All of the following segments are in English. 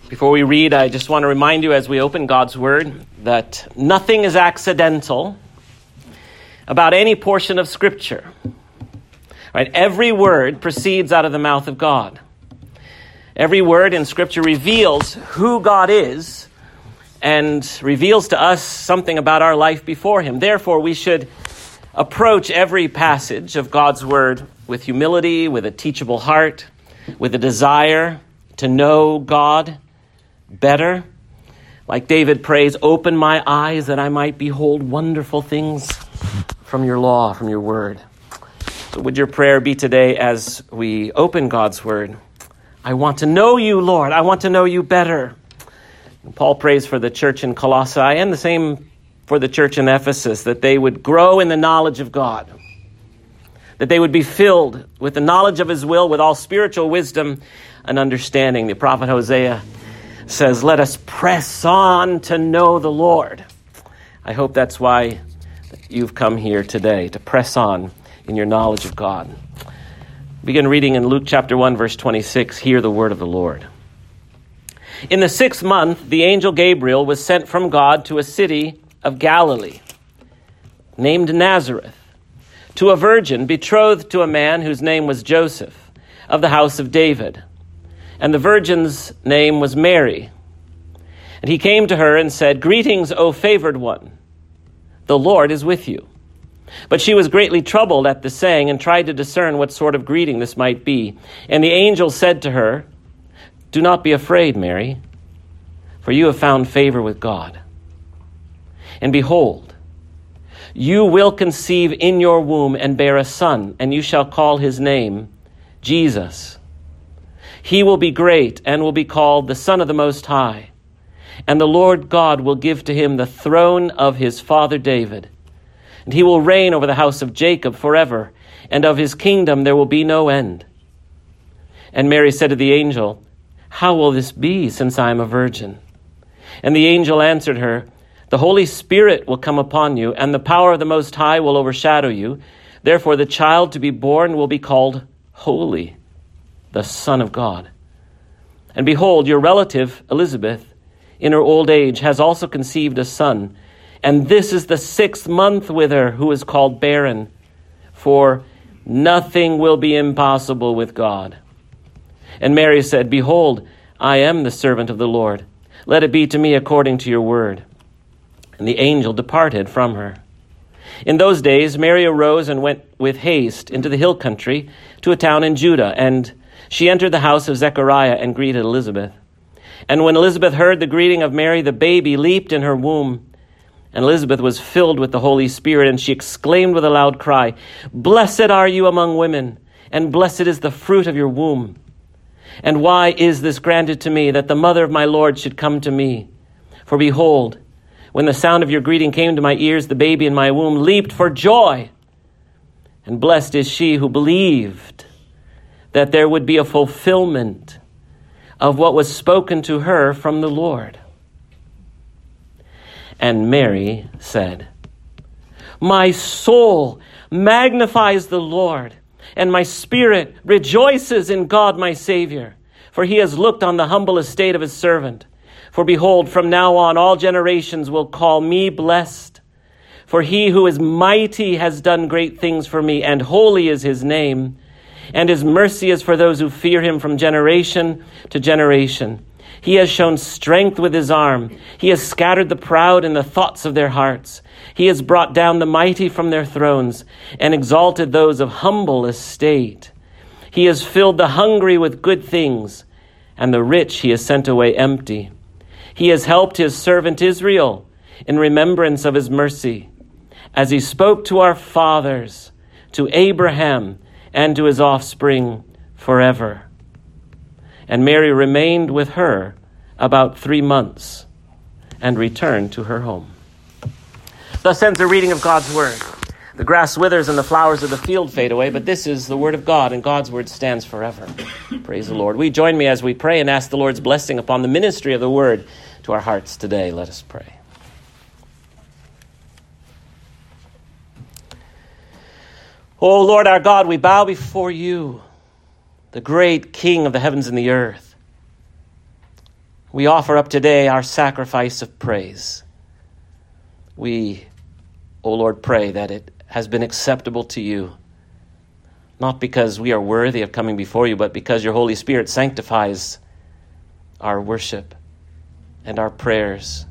Before we read, I just want to remind you as we open God's Word that nothing is accidental about any portion of Scripture. Right? Every word proceeds out of the mouth of God. Every word in Scripture reveals who God is and reveals to us something about our life before Him. Therefore, we should approach every passage of God's Word with humility, with a teachable heart, with a desire to know God better. Like David prays, open my eyes that I might behold wonderful things from your law, from your word. So would your prayer be today as we open God's word? I want to know you, Lord. I want to know you better. And Paul prays for the church in Colossae and the same for the church in Ephesus, that they would grow in the knowledge of God, that they would be filled with the knowledge of his will, with all spiritual wisdom and understanding. The prophet Hosea says, let us press on to know the Lord. I hope that's why you've come here today, to press on in your knowledge of God. Begin reading in Luke chapter 1, verse 26. Hear the word of the Lord. In the 6th month, the angel Gabriel was sent from God to a city of Galilee named Nazareth, to a virgin betrothed to a man whose name was Joseph, of the house of David. And the virgin's name was Mary. And he came to her and said, greetings, O favored one. The Lord is with you. But she was greatly troubled at the saying and tried to discern what sort of greeting this might be. And the angel said to her, do not be afraid, Mary, for you have found favor with God. And behold, you will conceive in your womb and bear a son, and you shall call his name Jesus. He will be great and will be called the Son of the Most High. And the Lord God will give to him the throne of his father David. And he will reign over the house of Jacob forever, and of his kingdom there will be no end. And Mary said to the angel, how will this be, since I am a virgin? And the angel answered her, the Holy Spirit will come upon you, and the power of the Most High will overshadow you. Therefore the child to be born will be called Holy, the Son of God. And behold, your relative Elizabeth, in her old age, has also conceived a son. And this is the 6th month with her, who is called barren. For nothing will be impossible with God. And Mary said, behold, I am the servant of the Lord. Let it be to me according to your word. And the angel departed from her. In those days, Mary arose and went with haste into the hill country to a town in Judah. And she entered the house of Zechariah and greeted Elizabeth. And when Elizabeth heard the greeting of Mary, the baby leaped in her womb. And Elizabeth was filled with the Holy Spirit, and she exclaimed with a loud cry, blessed are you among women, and blessed is the fruit of your womb. And why is this granted to me, that the mother of my Lord should come to me? For behold, when the sound of your greeting came to my ears, the baby in my womb leaped for joy. And blessed is she who believed that there would be a fulfillment of what was spoken to her from the Lord. And Mary said, my soul magnifies the Lord, and my spirit rejoices in God my Savior, for he has looked on the humble estate of his servant. For behold, from now on all generations will call me blessed. For he who is mighty has done great things for me, and holy is his name. And his mercy is for those who fear him from generation to generation. He has shown strength with his arm. He has scattered the proud in the thoughts of their hearts. He has brought down the mighty from their thrones and exalted those of humble estate. He has filled the hungry with good things, and the rich he has sent away empty. He has helped his servant Israel in remembrance of his mercy, as he spoke to our fathers, to Abraham, and to his offspring forever. And Mary remained with her about 3 months and returned to her home. Thus ends the reading of God's word. The grass withers and the flowers of the field fade away, but this is the word of God, and God's word stands forever. Praise the Lord. We join me as we pray and ask the Lord's blessing upon the ministry of the word to our hearts today. Let us pray. O Lord our God, we bow before you, the great King of the heavens and the earth. we offer up today our sacrifice of praise. We, O Lord, pray that it has been acceptable to you, not because we are worthy of coming before you, but because your Holy Spirit sanctifies our worship and our prayers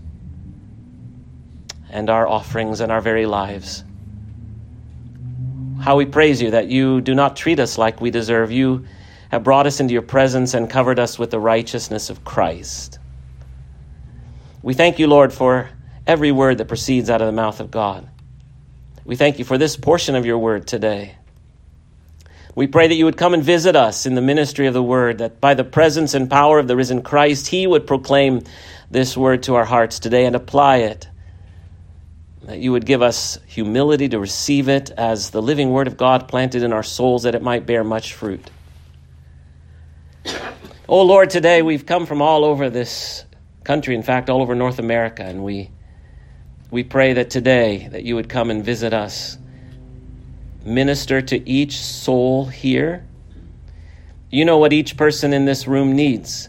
and our offerings and our very lives. How we praise you that you do not treat us like we deserve. You have brought us into your presence and covered us with the righteousness of Christ. We thank you, Lord, for every word that proceeds out of the mouth of God. We thank you for this portion of your word today. We pray that you would come and visit us in the ministry of the word, that by the presence and power of the risen Christ, he would proclaim this word to our hearts today and apply it. That you would give us humility to receive it as the living word of God planted in our souls, that it might bear much fruit. Oh Lord, today we've come from all over this country, in fact, all over North America, and we pray that today that you would come and visit us. Minister to each soul here. You know what each person in this room needs.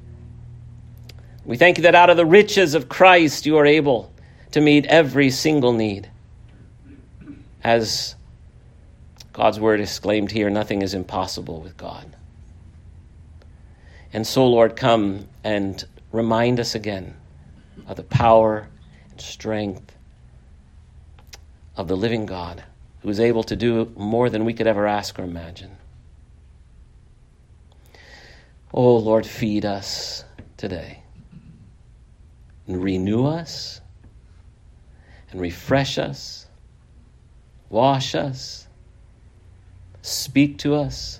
We thank you that out of the riches of Christ you are able to meet every single need. As God's word is exclaimed here, nothing is impossible with God. And so, Lord, come and remind us again of the power and strength of the living God, who is able to do more than we could ever ask or imagine. Oh, Lord, feed us today and renew us and refresh us, wash us, speak to us,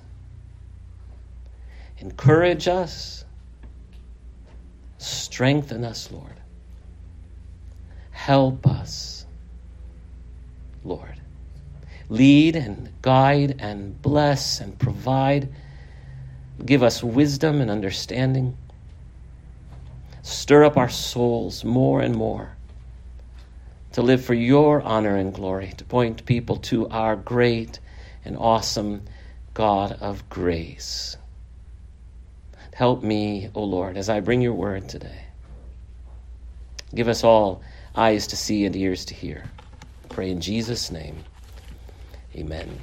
encourage us, strengthen us, Lord. Help us, Lord. Lead and guide and bless and provide. Give us wisdom and understanding. Stir up our souls more and more to live for your honor and glory, to point people to our great and awesome God of grace. Help me, O Lord, as I bring your word today. Give us all eyes to see and ears to hear. I pray in Jesus' name. Amen.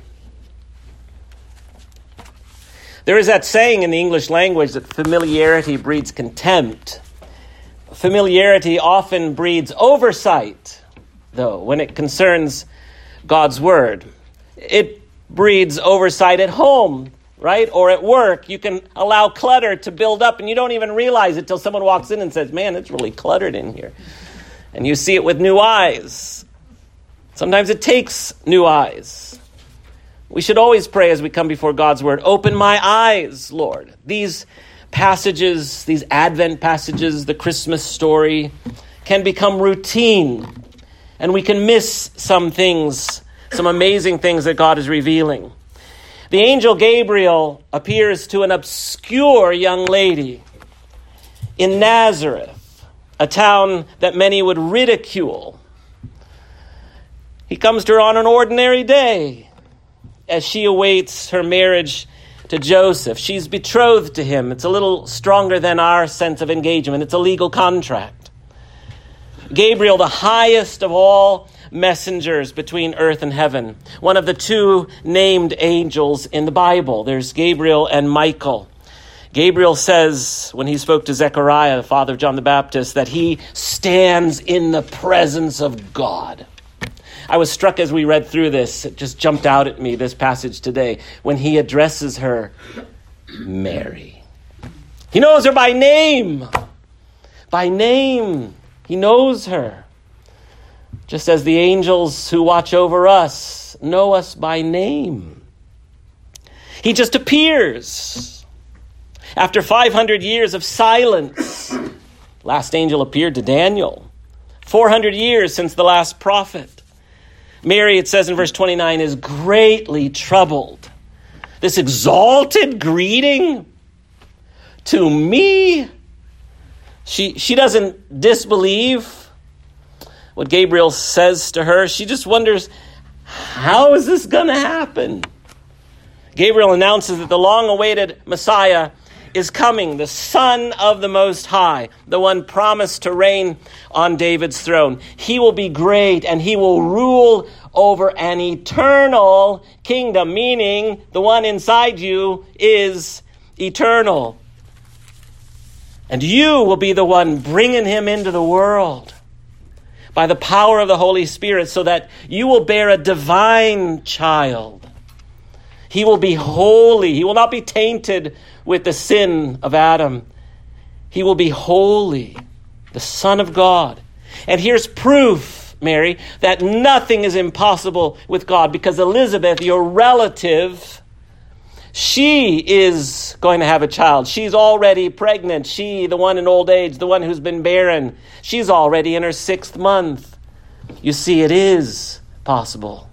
There is that saying in the English language that familiarity breeds contempt. Familiarity often breeds oversight, though, when it concerns God's word. It breeds oversight at home, right? Or at work. You can allow clutter to build up and you don't even realize it till someone walks in and says, man, it's really cluttered in here. And you see it with new eyes. Sometimes it takes new eyes. We should always pray as we come before God's word, open my eyes, Lord. These passages, these Advent passages, the Christmas story can become routine. And we can miss some things, some amazing things that God is revealing. The angel Gabriel appears to an obscure young lady in Nazareth, a town that many would ridicule. He comes to her on an ordinary day as she awaits her marriage to Joseph. She's betrothed to him. It's a little stronger than our sense of engagement. It's a legal contract. Gabriel, the highest of all messengers between earth and heaven, one of the two named angels in the Bible. There's Gabriel and Michael. Gabriel says, when he spoke to Zechariah, the father of John the Baptist, that he stands in the presence of God. I was struck as we read through this. It just jumped out at me, this passage today, when he addresses her, Mary. He knows her by name. By name. He knows her. Just as the angels who watch over us know us by name. He just appears. After 500 years of silence, last angel appeared to Daniel. 400 years since the last prophet. Mary, it says in verse 29, is greatly troubled. This exalted greeting to me. She doesn't disbelieve what Gabriel says to her. She just wonders, how is this going to happen? Gabriel announces that the long-awaited Messiah is coming, the Son of the Most High, the one promised to reign on David's throne. He will be great and he will rule over an eternal kingdom, meaning the one inside you is eternal. And you will be the one bringing him into the world by the power of the Holy Spirit so that you will bear a divine child. He will be holy. He will not be tainted with the sin of Adam. He will be holy, the Son of God. And here's proof, Mary, that nothing is impossible with God, because Elizabeth, your relative, she is going to have a child. She's already pregnant. She, the one in old age, the one who's been barren, she's already in her 6th month. You see, it is possible.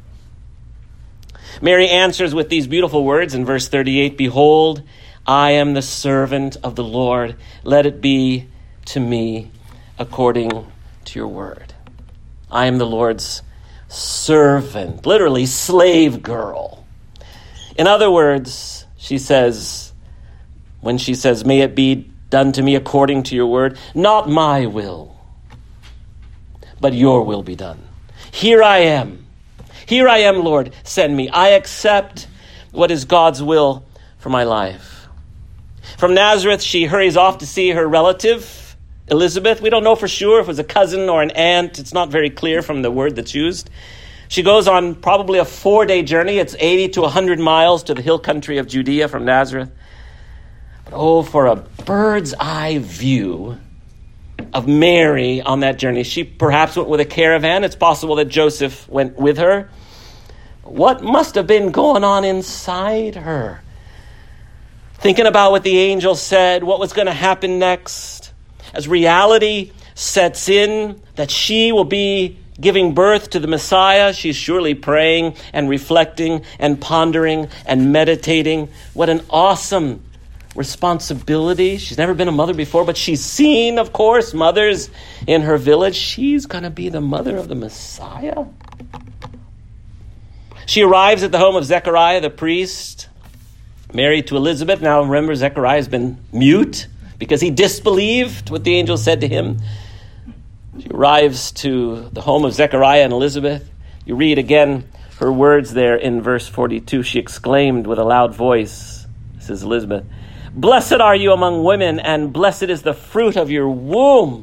Mary answers with these beautiful words in verse 38, "Behold, I am the servant of the Lord. Let it be to me according to your word." I am the Lord's servant, literally slave girl. In other words, she says, when she says, "May it be done to me according to your word," not my will, but your will be done. Here I am. Here I am, Lord, send me. I accept what is God's will for my life. From Nazareth, she hurries off to see her relative, Elizabeth. We don't know for sure if it was a cousin or an aunt. It's not very clear from the word that's used. She goes on probably a 4-day journey. It's 80 to 100 miles to the hill country of Judea from Nazareth. But oh, for a bird's eye view of Mary on that journey. She perhaps went with a caravan. It's possible that Joseph went with her. What must have been going on inside her? Thinking about what the angel said, what was going to happen next. As reality sets in that she will be giving birth to the Messiah, she's surely praying and reflecting and pondering and meditating. What an awesome responsibility. She's never been a mother before, but she's seen, of course, mothers in her village. She's going to be the mother of the Messiah. She arrives at the home of Zechariah, the priest, married to Elizabeth. Now remember, Zechariah has been mute because he disbelieved what the angel said to him. She arrives to the home of Zechariah and Elizabeth. You read again her words there in verse 42. She exclaimed with a loud voice, this is Elizabeth, "Blessed are you among women, and blessed is the fruit of your womb."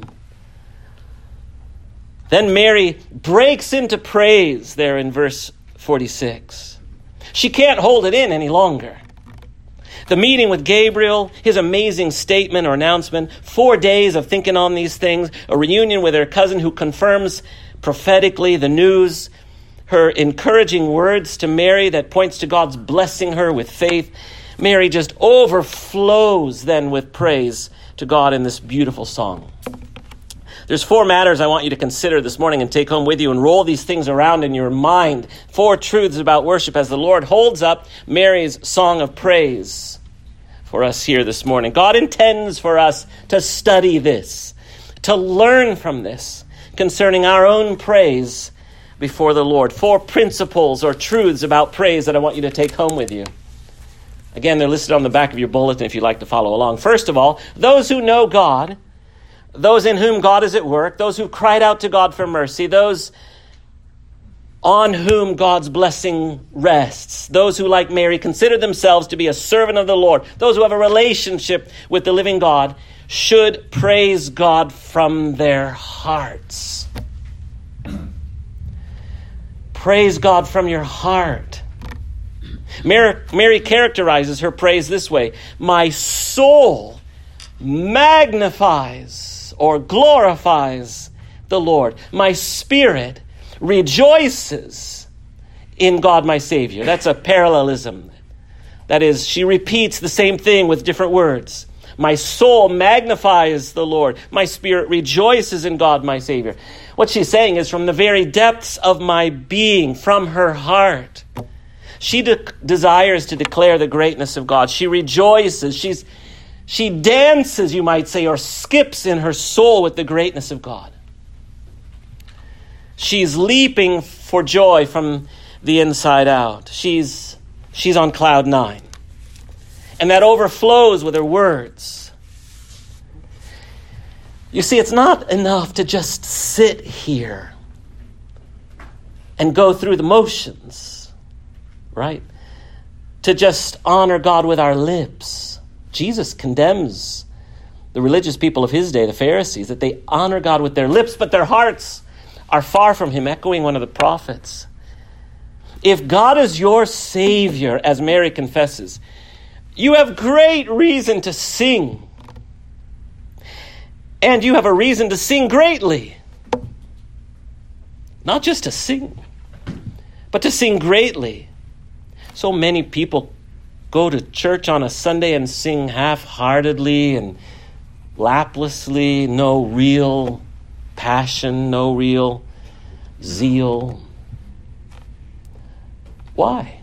Then Mary breaks into praise there in verse 46. She can't hold it in any longer. The meeting with Gabriel, his amazing statement or announcement, 4 days of thinking on these things, a reunion with her cousin who confirms prophetically the news, her encouraging words to Mary that points to God's blessing her with faith. Mary just overflows then with praise to God in this beautiful song. There's 4 matters I want you to consider this morning and take home with you and roll these things around in your mind. 4 truths about worship as the Lord holds up Mary's song of praise for us here this morning. God intends for us to study this, to learn from this concerning our own praise before the Lord. 4 principles or truths about praise that I want you to take home with you. Again, they're listed on the back of your bulletin if you'd like to follow along. First of all, those who know God, those in whom God is at work, those who cried out to God for mercy, those on whom God's blessing rests, those who, like Mary, consider themselves to be a servant of the Lord, those who have a relationship with the living God, should praise God from their hearts. Praise God from your heart. Mary characterizes her praise this way: "My soul magnifies or glorifies the Lord. My spirit rejoices in God my Savior." That's a parallelism. That is, she repeats the same thing with different words. My soul magnifies the Lord. My spirit rejoices in God my Savior. What she's saying is, from the very depths of my being, from her heart, she desires to declare the greatness of God. She rejoices. She dances, you might say, or skips in her soul with the greatness of God. She's leaping for joy from the inside out. She's on cloud 9. and that overflows with her words. You see, it's not enough to just sit here and go through the motions, right? To just honor God with our lips. Jesus condemns the religious people of his day, the Pharisees, that they honor God with their lips, but their hearts are far from him, echoing one of the prophets. If God is your Savior, as Mary confesses, you have great reason to sing. And you have a reason to sing greatly. Not just to sing, but to sing greatly. So many people go to church on a Sunday and sing half-heartedly and laplessly, no real passion, no real zeal. Why?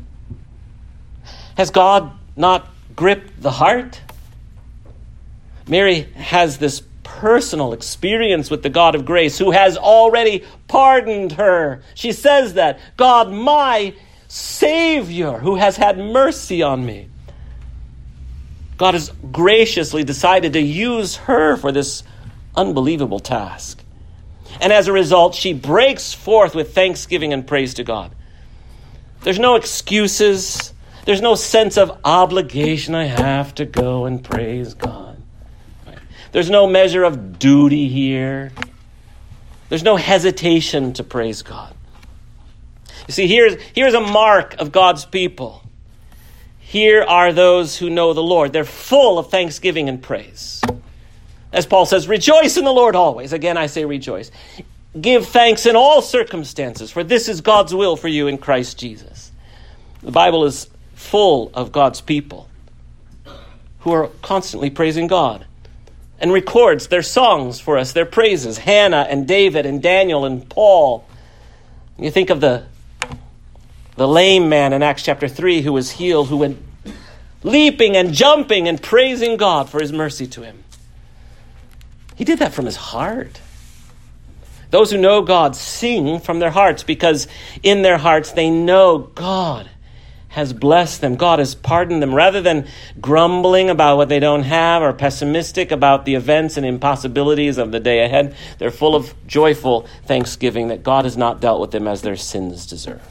Has God not gripped the heart? Mary has this personal experience with the God of grace who has already pardoned her. She says that, God, my Savior, who has had mercy on me. God has graciously decided to use her for this unbelievable task. And as a result, she breaks forth with thanksgiving and praise to God. There's no excuses. There's no sense of obligation. I have to go and praise God. There's no measure of duty here. There's no hesitation to praise God. You see, here's a mark of God's people. Here are those who know the Lord. They're full of thanksgiving and praise. As Paul says, rejoice in the Lord always. Again, I say rejoice. Give thanks in all circumstances, for this is God's will for you in Christ Jesus. The Bible is full of God's people who are constantly praising God and records their songs for us, their praises. Hannah and David and Daniel and Paul. You think of the lame man in Acts chapter 3 who was healed, who went leaping and jumping and praising God for his mercy to him. He did that from his heart. Those who know God sing from their hearts because in their hearts they know God has blessed them. God has pardoned them. Rather than grumbling about what they don't have or pessimistic about the events and impossibilities of the day ahead, they're full of joyful thanksgiving that God has not dealt with them as their sins deserve.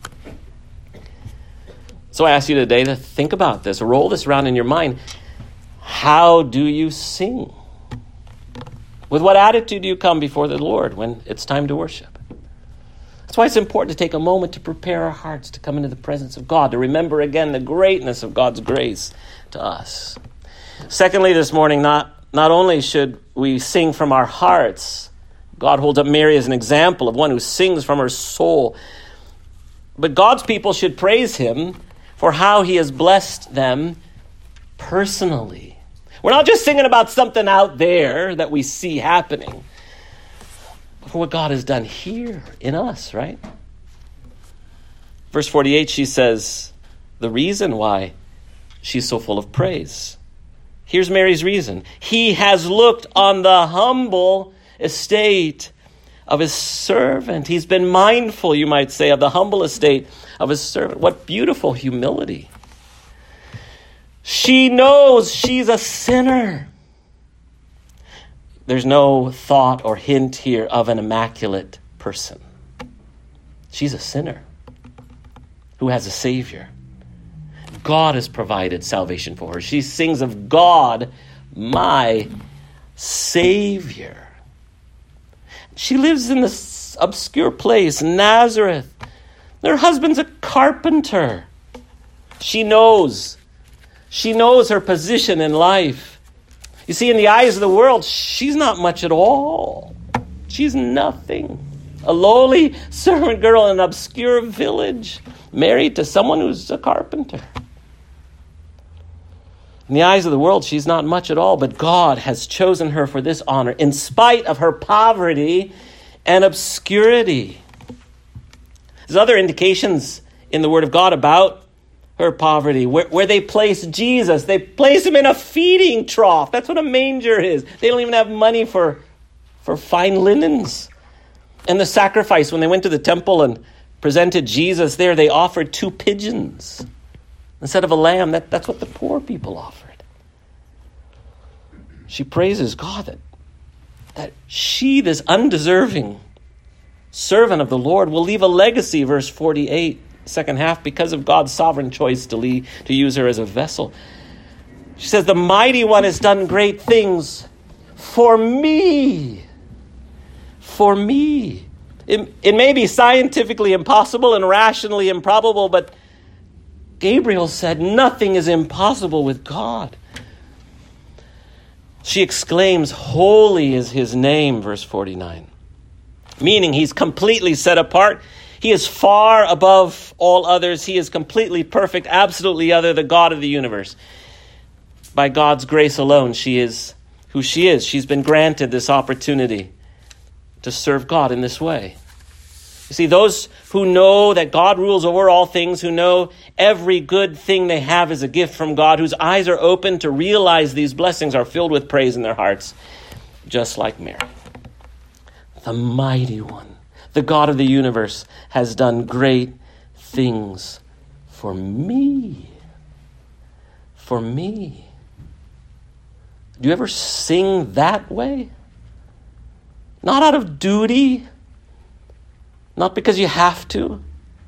So I ask you today to think about this. Roll this around in your mind. How do you sing? With what attitude do you come before the Lord when it's time to worship? That's why it's important to take a moment to prepare our hearts to come into the presence of God, to remember again the greatness of God's grace to us. Secondly, this morning, not only should we sing from our hearts, God holds up Mary as an example of one who sings from her soul, but God's people should praise him for how he has blessed them personally. We're not just singing about something out there that we see happening, but for what God has done here in us, right? Verse 48, she says the reason why she's so full of praise. Here's Mary's reason. He has looked on the humble estate of his servant. He's been mindful, you might say, of the humble estate of his servant. What beautiful humility. She knows she's a sinner. There's no thought or hint here of an immaculate person. She's a sinner who has a Savior. God has provided salvation for her. She sings of God, my Savior. She lives in this obscure place, Nazareth. Her husband's a carpenter. She knows her position in life. You see, in the eyes of the world, she's not much at all. She's nothing. A lowly servant girl in an obscure village, married to someone who's a carpenter. In the eyes of the world, she's not much at all, but God has chosen her for this honor in spite of her poverty and obscurity. There's other indications in the Word of God about her poverty, where they place Jesus. They place him in a feeding trough. That's what a manger is. They don't even have money for fine linens. And the sacrifice, when they went to the temple and presented Jesus there, they offered 2 pigeons. Instead of a lamb, that's what the poor people offered. She praises God that she, this undeserving servant of the Lord, will leave a legacy, verse 48, second half, because of God's sovereign choice to use her as a vessel. She says, the mighty one has done great things for me. For me. It may be scientifically impossible and rationally improbable, but Gabriel said nothing is impossible with God. She exclaims, holy is his name, verse 49. Meaning he's completely set apart. He is far above all others. He is completely perfect, absolutely other, the God of the universe. By God's grace alone, she is who she is. She's been granted this opportunity to serve God in this way. You see, those who know that God rules over all things, who know every good thing they have is a gift from God, whose eyes are open to realize these blessings, are filled with praise in their hearts, just like Mary. The mighty one, the God of the universe, has done great things for me. For me. Do you ever sing that way? Not out of duty, not because you have to.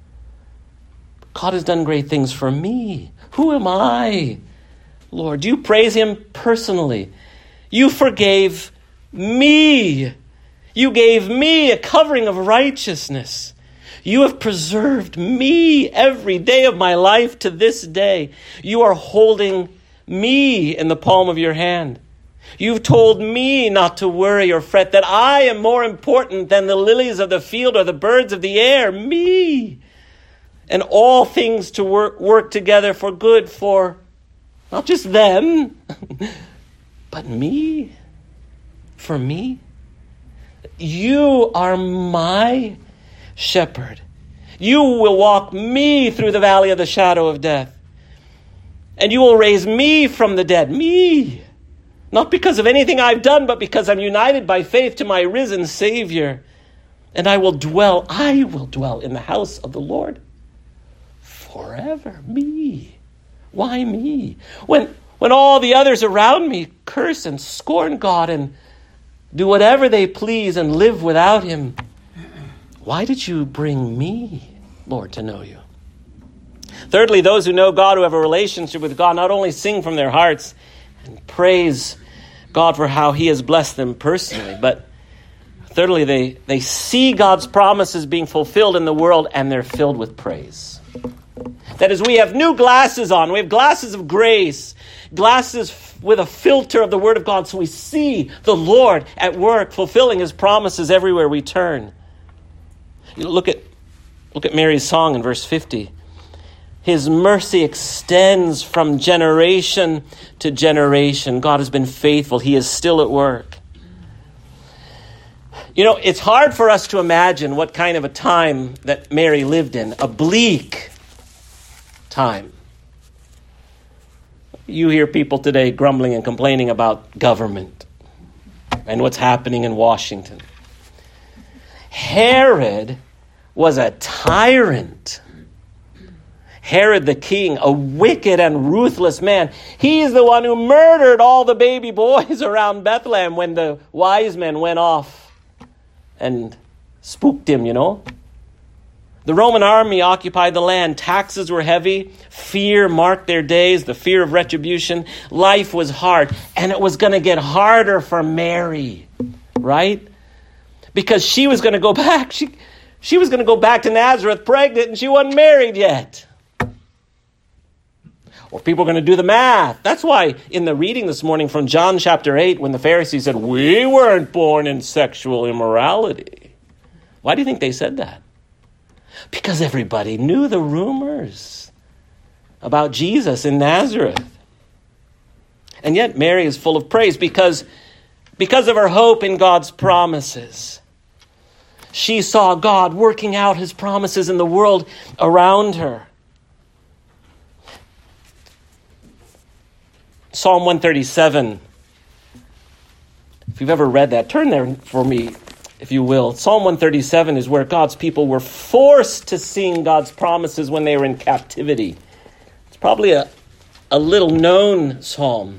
God has done great things for me. Who am I, Lord? You praise him personally. You forgave me. You gave me a covering of righteousness. You have preserved me every day of my life to this day. You are holding me in the palm of your hand. You've told me not to worry or fret, that I am more important than the lilies of the field or the birds of the air. Me. And all things to work together for good for not just them, but me. For me. You are my shepherd. You will walk me through the valley of the shadow of death. And you will raise me from the dead. Me. Not because of anything I've done, but because I'm united by faith to my risen Savior. And I will dwell in the house of the Lord forever. Me. Why me? When all the others around me curse and scorn God and do whatever they please and live without him, why did you bring me, Lord, to know you? Thirdly, those who know God, who have a relationship with God, not only sing from their hearts and praise God for how he has blessed them personally, but thirdly, they see God's promises being fulfilled in the world, and they're filled with praise. That is, we have new glasses on. We have glasses of grace, glasses with a filter of the Word of God, so we see the Lord at work, fulfilling his promises everywhere we turn. You know, look at Mary's song in verse 50. His mercy extends from generation to generation. God has been faithful. He is still at work. You know, it's hard for us to imagine what kind of a time that Mary lived in. A bleak time. You hear people today grumbling and complaining about government and what's happening in Washington. Herod was a tyrant. Herod the king, a wicked and ruthless man. He's the one who murdered all the baby boys around Bethlehem when the wise men went off and spooked him, you know. The Roman army occupied the land. Taxes were heavy. Fear marked their days, the fear of retribution. Life was hard, and it was going to get harder for Mary, right? Because she was going to go back. She was going to go back to Nazareth pregnant, and she wasn't married yet. Or people are going to do the math. That's why in the reading this morning from John chapter 8, when the Pharisees said, we weren't born in sexual immorality. Why do you think they said that? Because everybody knew the rumors about Jesus in Nazareth. And yet Mary is full of praise because of her hope in God's promises. She saw God working out his promises in the world around her. Psalm 137. If you've ever read that, turn there for me, if you will. Psalm 137 is where God's people were forced to sing God's promises when they were in captivity. It's Probably a little known psalm.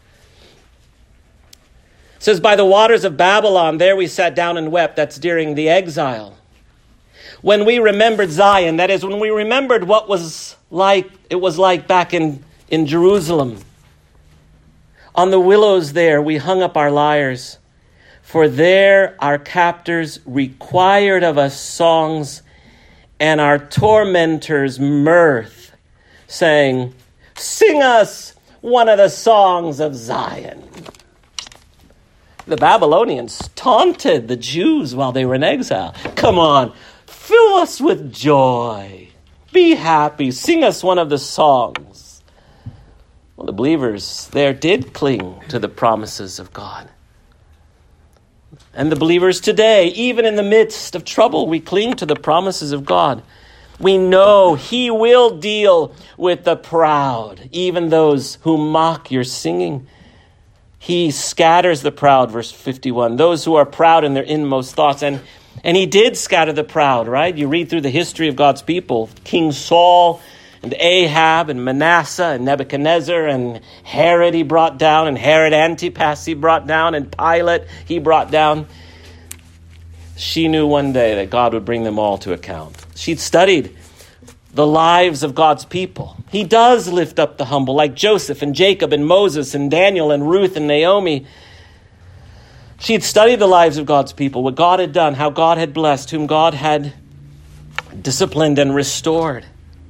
It says, by the waters of Babylon, there we sat down and wept. That's during the exile. When we remembered Zion, that is, when we remembered what it was like back in Jerusalem. On the willows there, we hung up our lyres. For there our captors required of us songs, and our tormentors mirth, saying, sing us one of the songs of Zion. The Babylonians taunted the Jews while they were in exile. Come on, fill us with joy. Be happy. Sing us one of the songs. Well, the believers there did cling to the promises of God. And the believers today, even in the midst of trouble, we cling to the promises of God. We know he will deal with the proud, even those who mock your singing. He scatters the proud, verse 51, those who are proud in their inmost thoughts. And he did scatter the proud, right? You read through the history of God's people, King Saul and Ahab and Manasseh and Nebuchadnezzar and Herod he brought down, and Herod Antipas he brought down, and Pilate he brought down. She knew one day that God would bring them all to account. She'd studied the lives of God's people. He does lift up the humble, like Joseph and Jacob and Moses and Daniel and Ruth and Naomi. She had studied the lives of God's people, what God had done, how God had blessed, whom God had disciplined and restored.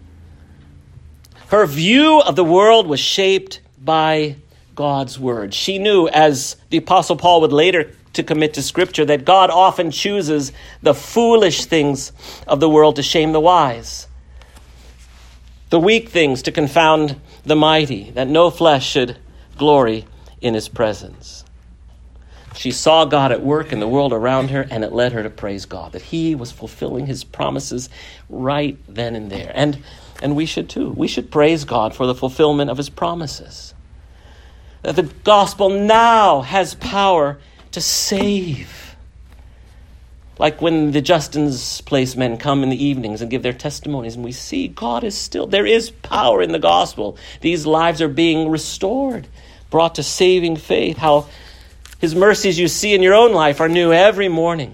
Her view of the world was shaped by God's word. She knew, as the Apostle Paul would later to commit to Scripture, that God often chooses the foolish things of the world to shame the wise, the weak things to confound the mighty, that no flesh should glory in his presence. She saw God at work in the world around her, and it led her to praise God, that he was fulfilling his promises right then and there. And we should too. We should praise God for the fulfillment of his promises. That the gospel now has power to save. Like when the Justin's Place men come in the evenings and give their testimonies, and we see God is still, there is power in the gospel. These lives are being restored, brought to saving faith. How his mercies you see in your own life are new every morning.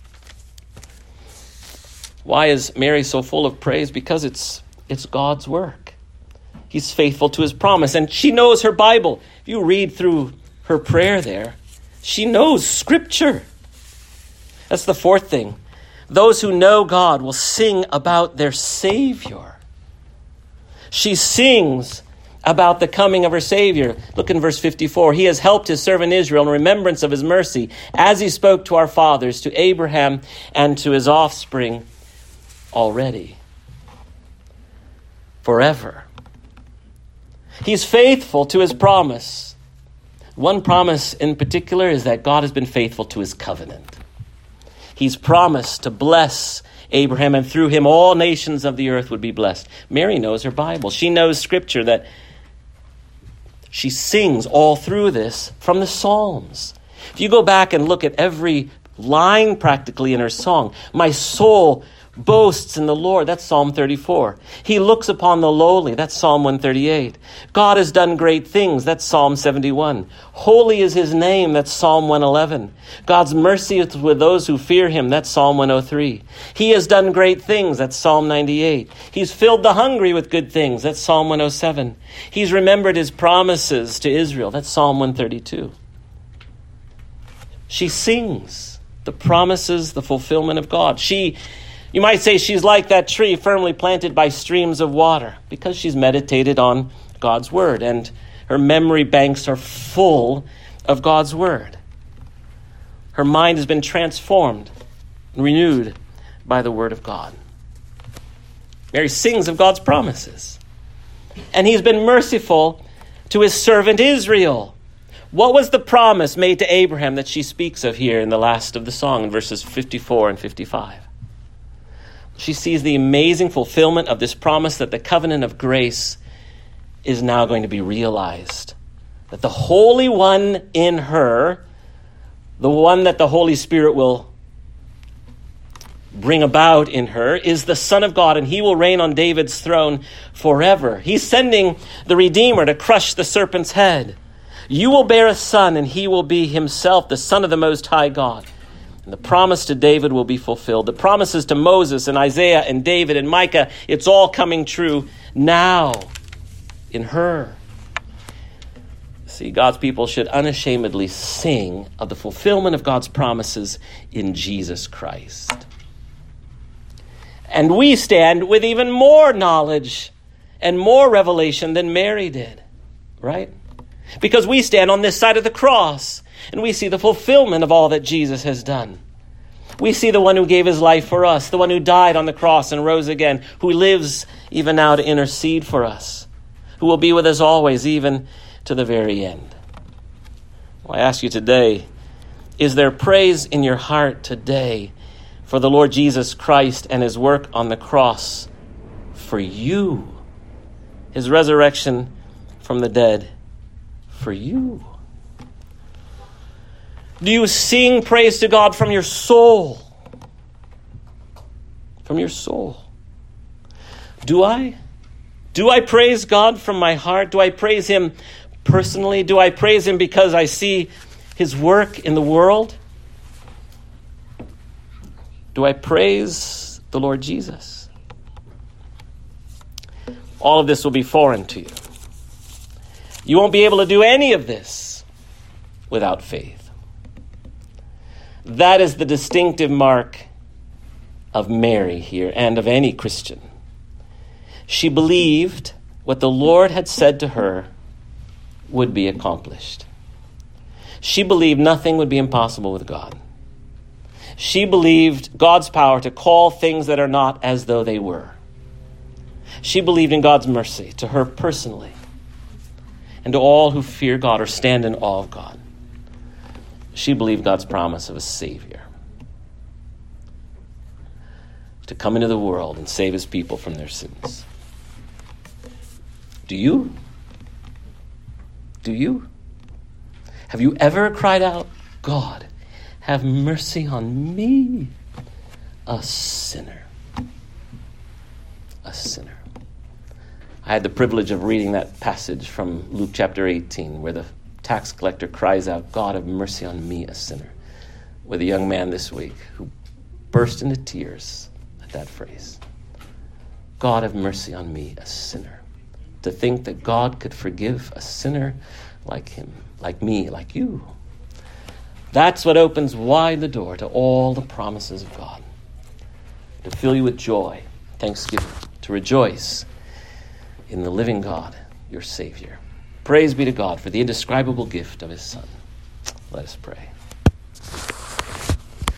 Why is Mary so full of praise? Because it's God's work. He's faithful to his promise, and she knows her Bible. If you read through her prayer there, she knows Scripture. That's the fourth thing. Those who know God will sing about their Savior. She sings about the coming of her Savior. Look in verse 54. He has helped his servant Israel in remembrance of his mercy, as he spoke to our fathers, to Abraham and to his offspring already. Forever. He's faithful to his promise. One promise in particular is that God has been faithful to his covenant. He's promised to bless Abraham, and through him all nations of the earth would be blessed. Mary knows her Bible. She knows Scripture, that she sings all through this from the Psalms. If you go back and look at every line practically in her song, my soul boasts in the Lord, that's Psalm 34. He looks upon the lowly, that's Psalm 138. God has done great things, that's Psalm 71. Holy is his name, that's Psalm 111. God's mercy is with those who fear him, that's Psalm 103. He has done great things, that's Psalm 98. He's filled the hungry with good things, that's Psalm 107. He's remembered his promises to Israel, that's Psalm 132. She sings the promises, the fulfillment of God. You might say she's like that tree firmly planted by streams of water, because she's meditated on God's word, and her memory banks are full of God's word. Her mind has been transformed and renewed by the word of God. Mary sings of God's promises. And he's been merciful to his servant Israel. What was the promise made to Abraham that she speaks of here in the last of the song in verses 54 and 55? She sees the amazing fulfillment of this promise that the covenant of grace is now going to be realized. That the Holy One in her, the one that the Holy Spirit will bring about in her is the Son of God, and he will reign on David's throne forever. He's sending the Redeemer to crush the serpent's head. You will bear a son, and he will be himself the Son of the Most High God. And the promise to David will be fulfilled. The promises to Moses and Isaiah and David and Micah, it's all coming true now in her. See, God's people should unashamedly sing of the fulfillment of God's promises in Jesus Christ. And we stand with even more knowledge and more revelation than Mary did, right? Because we stand on this side of the cross and we see the fulfillment of all that Jesus has done. We see the one who gave his life for us, the one who died on the cross and rose again, who lives even now to intercede for us, who will be with us always, even to the very end. Well, I ask you today, is there praise in your heart today for the Lord Jesus Christ and his work on the cross for you? His resurrection from the dead for you? Do you sing praise to God from your soul? From your soul. Do I? Do I praise God from my heart? Do I praise him personally? Do I praise him because I see his work in the world? Do I praise the Lord Jesus? All of this will be foreign to you. You won't be able to do any of this without faith. That is the distinctive mark of Mary here and of any Christian. She believed what the Lord had said to her would be accomplished. She believed nothing would be impossible with God. She believed God's power to call things that are not as though they were. She believed in God's mercy to her personally and to all who fear God or stand in awe of God. She believed God's promise of a Savior to come into the world and save his people from their sins. Do you? Do you? Have you ever cried out, God, have mercy on me, a sinner? A sinner. I had the privilege of reading that passage from Luke chapter 18, where the tax collector cries out, God, have mercy on me, a sinner, with a young man this week who burst into tears at that phrase. God, have mercy on me, a sinner. To think that God could forgive a sinner like him, like me, like you. That's what opens wide the door to all the promises of God. To fill you with joy, thanksgiving, to rejoice in the living God, your Savior. Praise be to God for the indescribable gift of his Son. Let us pray.